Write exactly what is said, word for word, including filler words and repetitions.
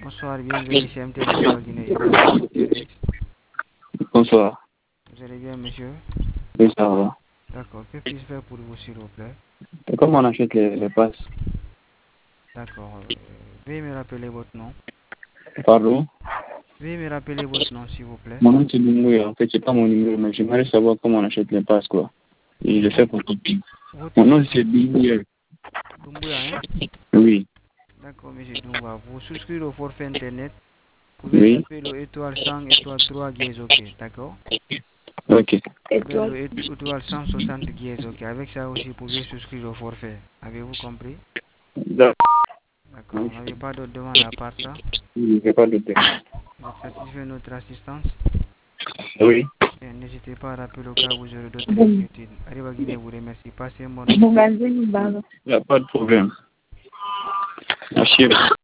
Bonsoir, bienvenue chez M T N Ariba Guinée. Ibrahim Géré. Bonsoir. Vous allez bien, monsieur? Oui, ça va. D'accord. Que puis-je faire pour vous, s'il vous plaît? Et comment on achète les, les passes? D'accord. Euh, veuillez me rappeler votre nom. Pardon? Veuillez me rappeler votre nom, s'il vous plaît. Mon nom c'est Dumbuya. En fait, c'est pas mon numéro, mais j'aimerais savoir comment on achète les passes, quoi. Et je le fais pour copie. Votre Mon nom, nom c'est Dumbuya. Doumbouya, hein? Oui. D'accord, monsieur Doumbouya. Vous souscrivez au forfait Internet. Vous pouvez Oui. taper le étoile cent, étoile trois, guiers OK. D'accord? Ok. Taper le ét- étoile cent soixante, guiers OK. Avec ça aussi, vous pouvez souscrire au forfait. Avez-vous compris? D'accord. D'accord. Vous n'avez pas d'autre demande à part ça? Je vais pas douter. Vous êtes satisfait de notre assistance? Oui. Bien, n'hésitez pas à rappeler au cas où vous aurez d'autres inquiétudes. Arriba Guinée vous remercie. Passez un bon après-midi. Il n'y a pas de problème. Merci.